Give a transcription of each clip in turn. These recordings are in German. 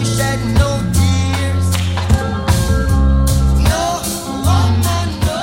we shed no tears. No woman, no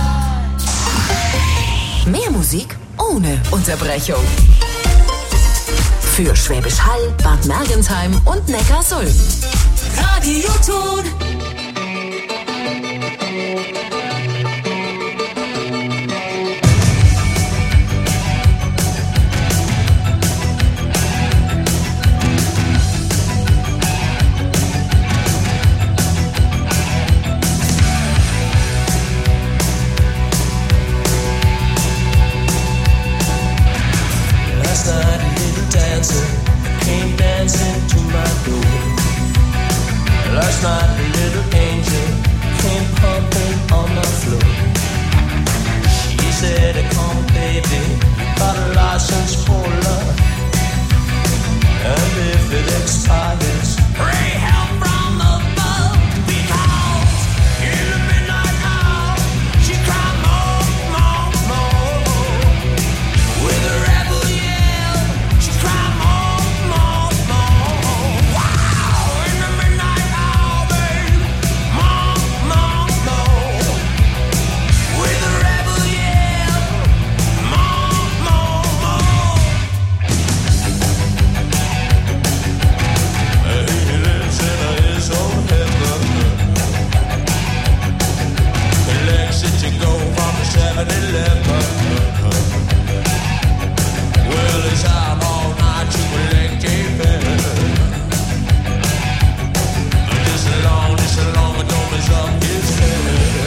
cry. Mehr Musik ohne Unterbrechung. Für Schwäbisch Hall, Bad Mergentheim und Neckarsulm. Radioton. Came dancing to my door. Last night a little angel came pumping on the floor. She said, come baby, you got a license for love. And if it expires, pray help from above. Because in the midnight hour, she cried more, more, more. With a rebel yell, she cried more. Well, it's out all night to collect J-Pen. This long, but don't mess up his head.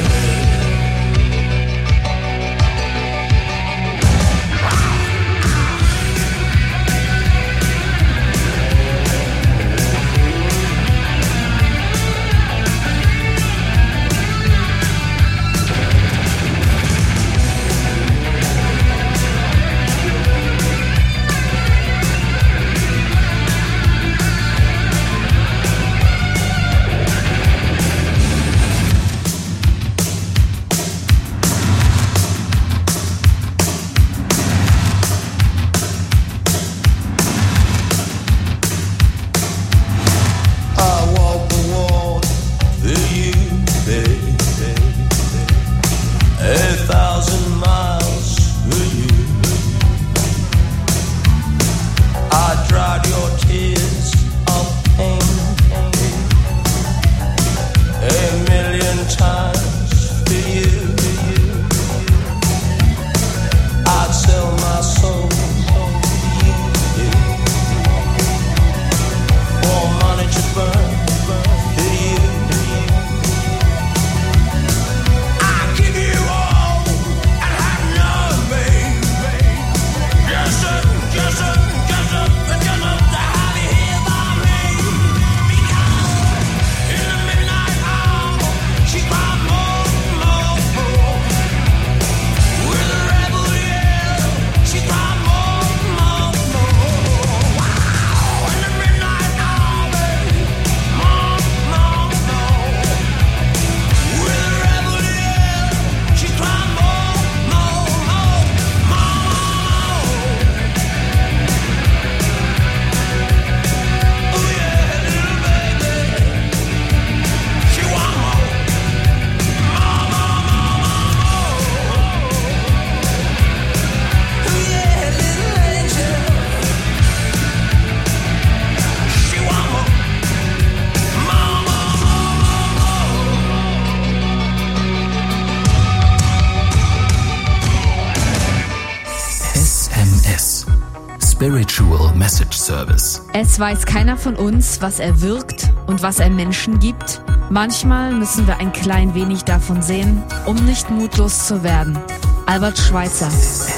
Spiritual Message Service. Es weiß keiner von uns, was er wirkt und was er Menschen gibt. Manchmal müssen wir ein klein wenig davon sehen, um nicht mutlos zu werden. Albert Schweitzer.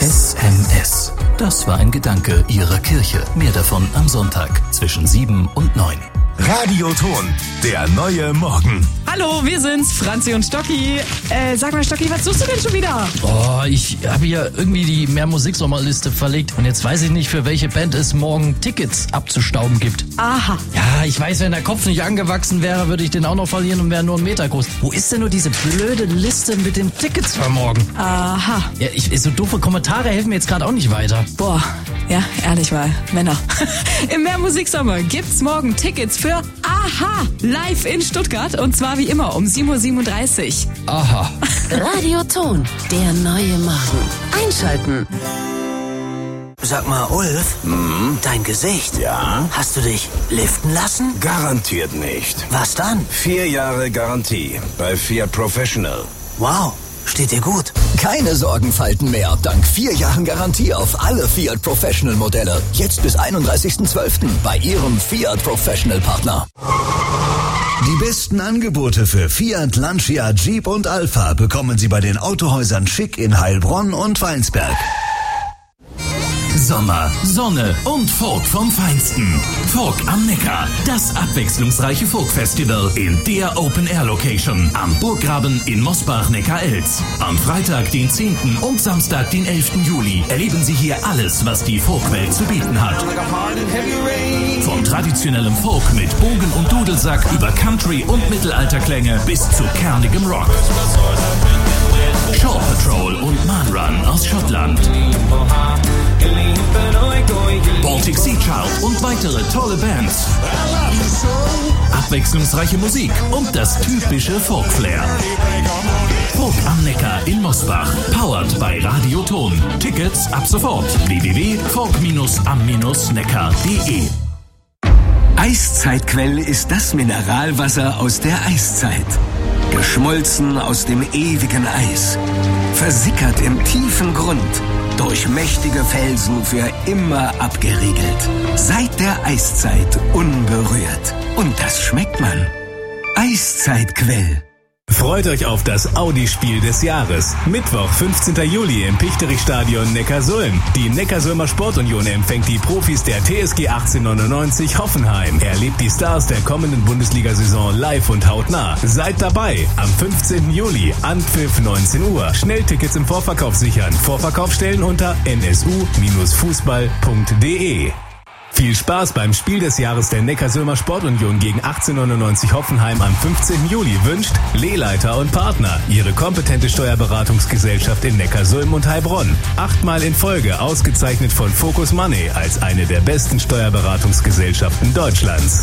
SMS. Das war ein Gedanke Ihrer Kirche. Mehr davon am Sonntag zwischen 7 und 9. Radioton, der neue Morgen. Hallo, wir sind's, Franzi und Stocki. Sag mal, Stocki, was suchst du denn schon wieder? Oh, ich habe hier irgendwie die Mehr-Musik-Sommerliste verlegt und jetzt weiß ich nicht, für welche Band es morgen Tickets abzustauben gibt. Aha. Ja, ich weiß, wenn der Kopf nicht angewachsen wäre, würde ich den auch noch verlieren und wäre nur 1 Meter groß. Wo ist denn nur diese blöde Liste mit den Tickets für morgen? Aha. Ja, so doofe Kommentare helfen mir jetzt gerade auch nicht weiter. Boah, Ja, ehrlich mal, Männer. Im Mehrmusiksommer gibt's morgen Tickets für Aha live in Stuttgart und zwar wie immer um 7:37 Uhr. Aha. Radioton, der neue Morgen. Einschalten. Sag mal, Ulf, dein Gesicht. Ja? Hast du dich liften lassen? Garantiert nicht. Was dann? 4 Jahre Garantie bei Fiat Professional. Wow, steht dir gut. Keine Sorgenfalten mehr. Dank 4 Jahren Garantie auf alle Fiat Professional Modelle. Jetzt bis 31.12. bei Ihrem Fiat Professional Partner. Die besten Angebote für Fiat, Lancia, Jeep und Alfa bekommen Sie bei den Autohäusern Schick in Heilbronn und Weinsberg. Sommer, Sonne und Folk vom Feinsten. Folk am Neckar. Das abwechslungsreiche Folk-Festival in der Open-Air-Location am Burggraben in Mosbach-Neckar-Elz. Am Freitag, den 10. und Samstag, den 11. Juli erleben Sie hier alles, was die Folkwelt zu bieten hat. Von traditionellem Folk mit Bogen- und Dudelsack über Country- und Mittelalterklänge bis zu kernigem Rock. Shore Patrol und Man Run aus Schottland. Baltic Sea Child und weitere tolle Bands. Abwechslungsreiche Musik und das typische Folk-Flair. Folk am Neckar in Mosbach. Powered bei Radioton. Tickets ab sofort. www.folk-am-neckar.de. Eiszeitquell ist das Mineralwasser aus der Eiszeit. Geschmolzen aus dem ewigen Eis. Versickert im tiefen Grund. Durch mächtige Felsen für immer abgeriegelt. Seit der Eiszeit unberührt. Und das schmeckt man. Eiszeitquell. Freut euch auf das Audi-Spiel des Jahres. Mittwoch, 15. Juli im Pichterich-Stadion Neckarsulm. Die Neckarsulmer Sportunion empfängt die Profis der TSG 1899 Hoffenheim. Erlebt die Stars der kommenden Bundesliga-Saison live und hautnah. Seid dabei am 15. Juli, Anpfiff 19 Uhr. Schnelltickets im Vorverkauf sichern. Vorverkaufsstellen unter nsu-fußball.de. Viel Spaß beim Spiel des Jahres der Neckarsulmer Sportunion gegen 1899 Hoffenheim am 15. Juli wünscht Lehleiter und Partner, Ihre kompetente Steuerberatungsgesellschaft in Neckarsulm und Heilbronn. 8-mal in Folge ausgezeichnet von Focus Money als eine der besten Steuerberatungsgesellschaften Deutschlands.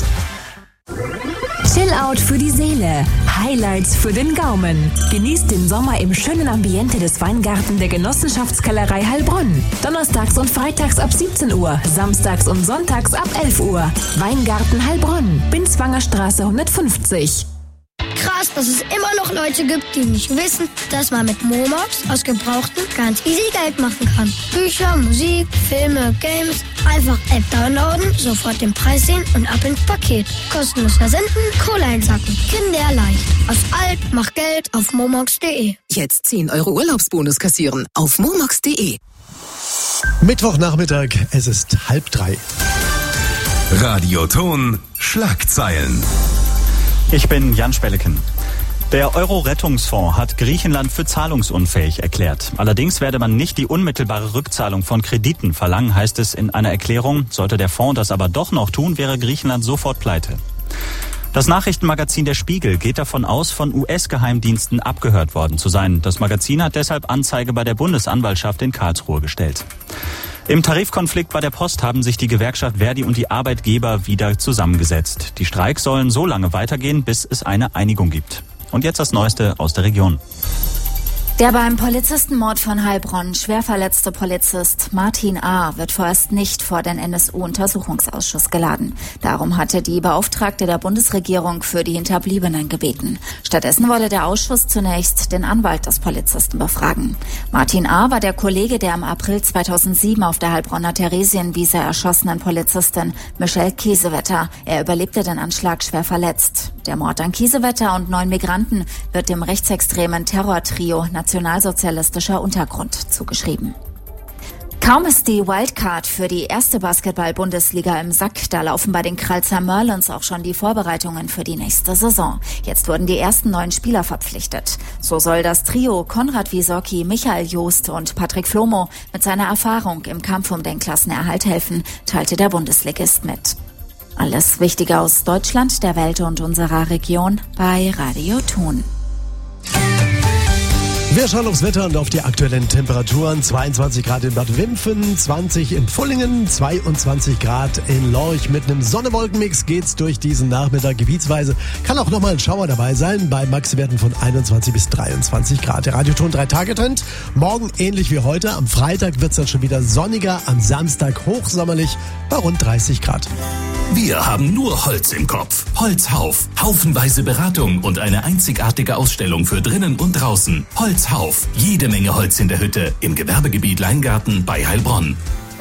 Chill-Out für die Seele, Highlights für den Gaumen. Genießt den Sommer im schönen Ambiente des Weingarten der Genossenschaftskellerei Heilbronn. Donnerstags und freitags ab 17 Uhr, samstags und sonntags ab 11 Uhr. Weingarten Heilbronn, Binswanger Straße 150. Krass, dass es immer noch Leute gibt, die nicht wissen, dass man mit Momox aus Gebrauchten ganz easy Geld machen kann. Bücher, Musik, Filme, Games, einfach App downloaden, sofort den Preis sehen und ab ins Paket. Kostenlos versenden, Kohle einsacken. Kinderleicht. Aus alt, mach Geld auf momox.de. Jetzt 10 € Urlaubsbonus kassieren auf momox.de. Mittwochnachmittag, es ist 2:30. Radioton Schlagzeilen. Ich bin Jan Spelleken. Der Euro-Rettungsfonds hat Griechenland für zahlungsunfähig erklärt. Allerdings werde man nicht die unmittelbare Rückzahlung von Krediten verlangen, heißt es in einer Erklärung. Sollte der Fonds das aber doch noch tun, wäre Griechenland sofort pleite. Das Nachrichtenmagazin Der Spiegel geht davon aus, von US-Geheimdiensten abgehört worden zu sein. Das Magazin hat deshalb Anzeige bei der Bundesanwaltschaft in Karlsruhe gestellt. Im Tarifkonflikt bei der Post haben sich die Gewerkschaft Verdi und die Arbeitgeber wieder zusammengesetzt. Die Streiks sollen so lange weitergehen, bis es eine Einigung gibt. Und jetzt das Neueste aus der Region. Der beim Polizistenmord von Heilbronn schwer verletzte Polizist Martin A. wird vorerst nicht vor den NSU-Untersuchungsausschuss geladen. Darum hatte die Beauftragte der Bundesregierung für die Hinterbliebenen gebeten. Stattdessen wolle der Ausschuss zunächst den Anwalt des Polizisten befragen. Martin A. war der Kollege der im April 2007 auf der Heilbronner Theresienwiese erschossenen Polizistin Michelle Kiesewetter. Er überlebte den Anschlag schwer verletzt. Der Mord an Kiesewetter und 9 Migranten wird dem rechtsextremen Terrortrio nationalsozialistischer Untergrund zugeschrieben. Kaum ist die Wildcard für die erste Basketball-Bundesliga im Sack, da laufen bei den Kralzer Merlins auch schon die Vorbereitungen für die nächste Saison. Jetzt wurden die ersten 9 Spieler verpflichtet. So soll das Trio Konrad Wisocki, Michael Joost und Patrick Flomo mit seiner Erfahrung im Kampf um den Klassenerhalt helfen, teilte der Bundesligist mit. Alles Wichtige aus Deutschland, der Welt und unserer Region bei Radio Thun. Wir schauen aufs Wetter und auf die aktuellen Temperaturen. 22 Grad in Bad Wimpfen, 20 in Pfullingen, 22 Grad in Lorch. Mit einem Sonne-Wolken-Mix geht's durch diesen Nachmittag gebietsweise. Kann auch nochmal ein Schauer dabei sein, bei Maxwerten von 21 bis 23 Grad. Der Radioton 3-Tage-Trend. Morgen ähnlich wie heute. Am Freitag wird's dann schon wieder sonniger. Am Samstag hochsommerlich bei rund 30 Grad. Wir haben nur Holz im Kopf. Holzhauf. Haufenweise Beratung und eine einzigartige Ausstellung für drinnen und draußen. Holzhauf. Jede Menge Holz in der Hütte im Gewerbegebiet Leingarten bei Heilbronn.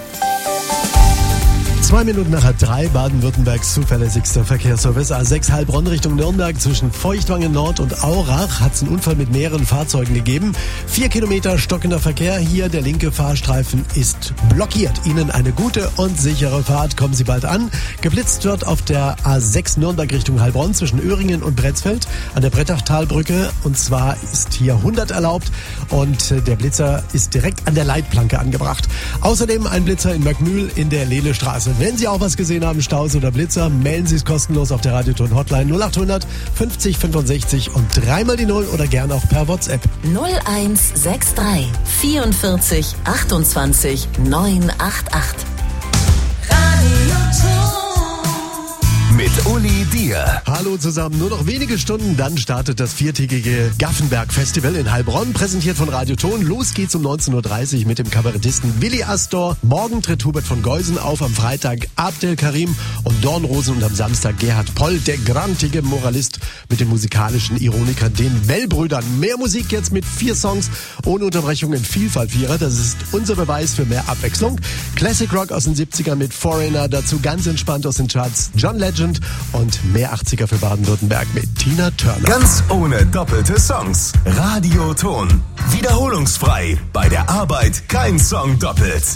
2 Minuten nach 3, Baden-Württembergs zuverlässigster Verkehrsservice. A6 Heilbronn Richtung Nürnberg zwischen Feuchtwangen Nord und Aurach hat es einen Unfall mit mehreren Fahrzeugen gegeben. 4 Kilometer stockender Verkehr hier. Der linke Fahrstreifen ist blockiert. Ihnen eine gute und sichere Fahrt. Kommen Sie bald an. Geblitzt wird auf der A6 Nürnberg Richtung Heilbronn zwischen Öhringen und Bretzfeld an der Brettachtalbrücke. Und zwar ist hier 100 erlaubt und der Blitzer ist direkt an der Leitplanke angebracht. Außerdem ein Blitzer in Möckmühl in der Lehlestraße. Wenn Sie auch was gesehen haben, Staus oder Blitzer, melden Sie es kostenlos auf der Radioton Hotline 0800 50 65 und 3 die 0 oder gerne auch per WhatsApp. 0163 44 28 988. Mit Uli Dier. Hallo zusammen, nur noch wenige Stunden, dann startet das 4-tägige Gaffenberg-Festival in Heilbronn, präsentiert von Radioton. Los geht's um 19.30 Uhr mit dem Kabarettisten Willi Astor. Morgen tritt Hubert von Geusen auf, am Freitag Abdel Karim und Dornrosen und am Samstag Gerhard Poll, der grantige Moralist mit den musikalischen Ironikern, den Wellbrüdern. Mehr Musik jetzt mit 4 Songs ohne Unterbrechung in Vielfalt-Vierer. Das ist unser Beweis für mehr Abwechslung. Classic Rock aus den 70ern mit Foreigner, dazu ganz entspannt aus den Charts John Legend und mehr 80er für Baden-Württemberg mit Tina Turner. Ganz ohne doppelte Songs. Radioton. Wiederholungsfrei. Bei der Arbeit kein Song doppelt.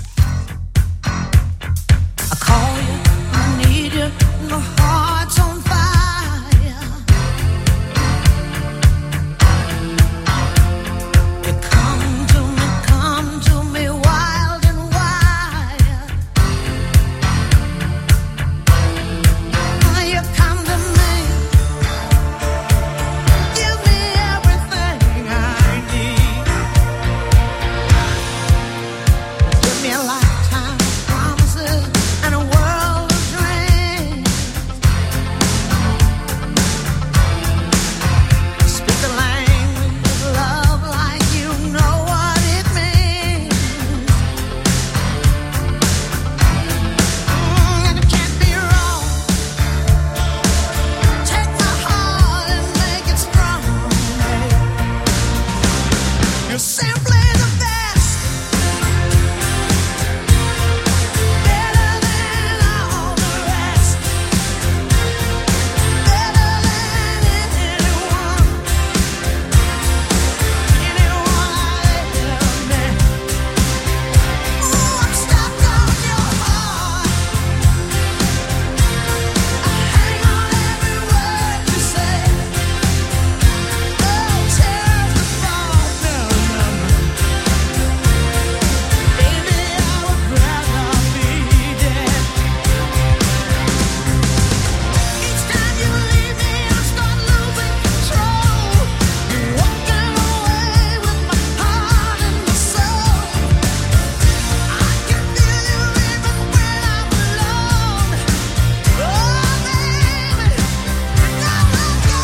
I call you, I need you, my heart's on fire. You come to me wild and wild. You come to me, give me everything I need. Give me a lifetime of promises and a world of dreams. Speak the language of love like you know what it means. And it can't be wrong. Take my heart and make it strong. You're simply the best. Better than all the rest. Better than anyone. Anyone I ever met. Ooh, I'm stuck on your heart. I hang on every word you say. Oh, tears to fall, no. Baby, I would rather be dead. Each time you leave me, I start losing control. You're walking away with my heart and my soul. I can feel you even when I'm alone. Oh, baby, now let go.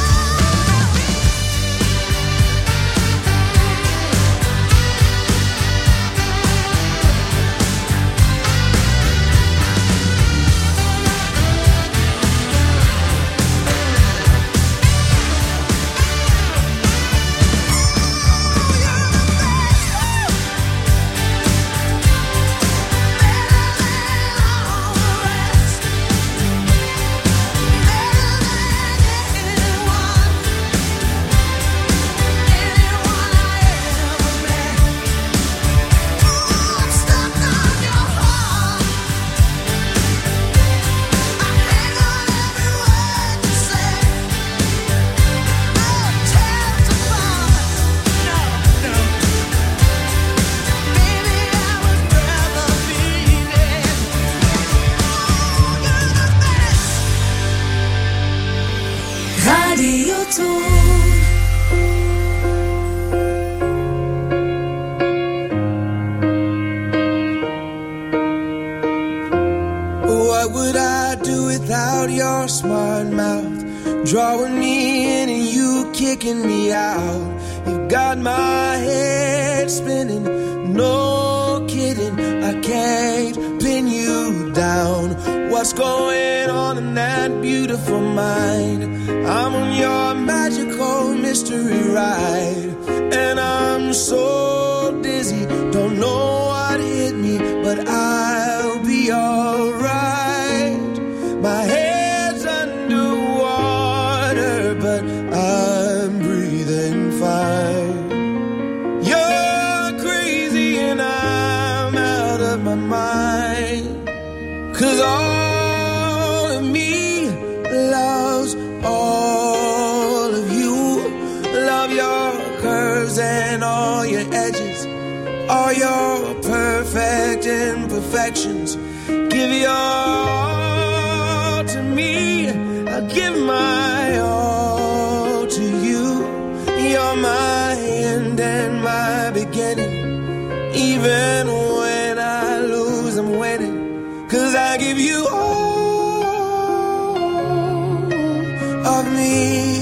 What would I do without your smart mouth? Drawing me in and you kicking me out. You got my head spinning, no kidding. I can't pin you down. What's going on in that beautiful mind? I'm on your magical mystery ride, and I'm so dizzy, don't know what hit me, but I'll be alright. My head's underwater, but I'm breathing fine. You're crazy and I'm out of my mind, 'cause all of me loves all of you. Love your curves and all your edges, all your perfect imperfections. Give your all to me, I'll give my all to you. You're my end and my beginning. Even when I lose, I'm winning, 'cause I give you all of me,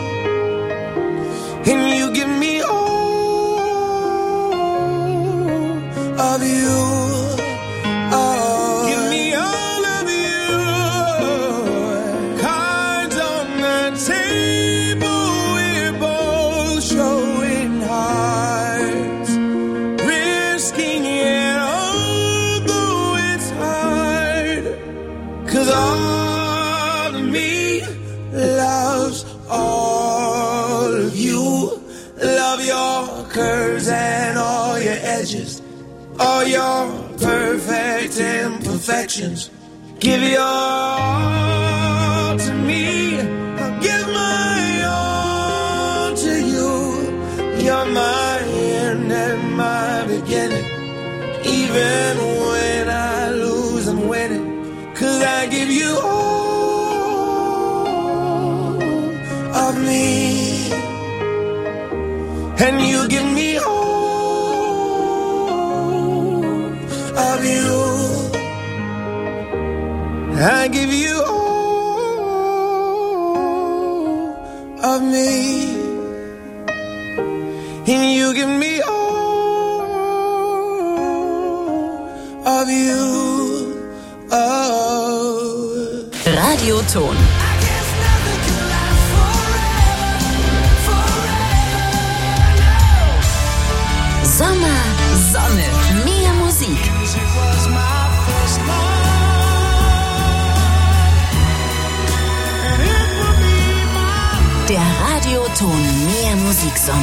and you give me all of you. Oh, give me all of you. Cards on the table, we're both showing hearts, risking it although it's hard, 'cause all of me loves all of you. Love your curves and all your edges, all your perfect imperfections. Give your all to me, I'll give my all to you. You're my end and my beginning. Even when I lose, I'm winning, 'cause I give you all of me, and you give me all of you. I give you all of me, and you give me all of you. Oh. Radioton. Sommer, Sonne, mehr Musik. Der Radioton Mehr Musik Sommer.